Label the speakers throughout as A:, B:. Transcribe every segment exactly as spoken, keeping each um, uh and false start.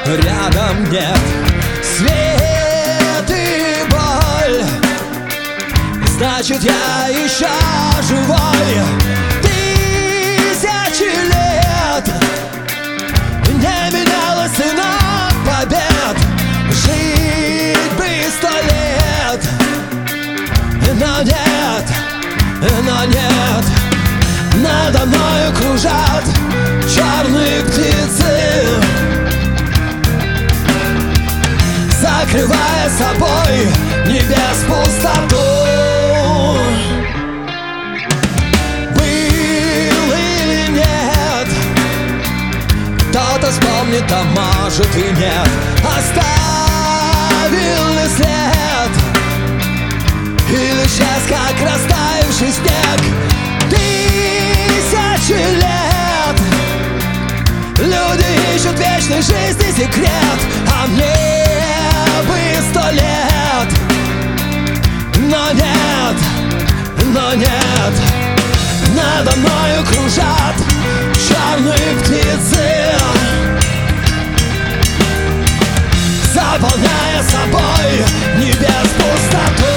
A: рядом нет. Свет и боль, значит, я еще живой. Тысячи лет не менялась цена побед. Жить бы сто лет, но нет, но нет. Надо мною кружат черные птицы, закрывая собой небес пустоту. Был или нет, кто-то вспомнит, а может и нет. Оставил ли след, или исчез, как растаявший снег. Тысячи лет люди ищут вечной жизни секрет, а мне бы сто лет, но нет, но нет. Надо мною кружат черные птицы, заполняя собой небес пустоту.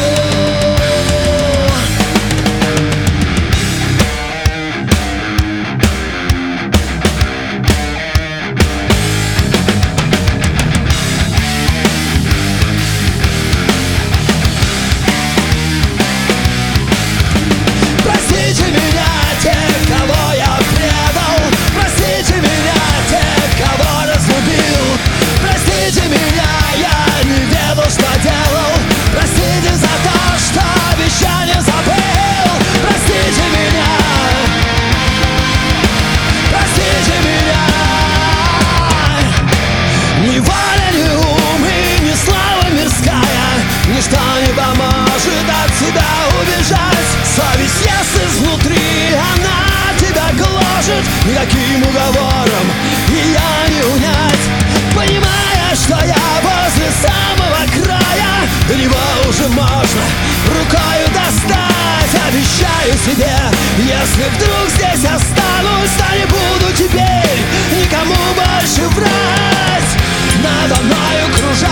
A: Ничто не поможет от себя убежать. Совесть, если изнутри она тебя гложет, никаким уговором ее не унять. Понимая, что я возле самого края, до него уже можно рукою достать. Обещаю себе, если вдруг здесь останусь, то не буду теперь никому больше врать. Надо мною кружать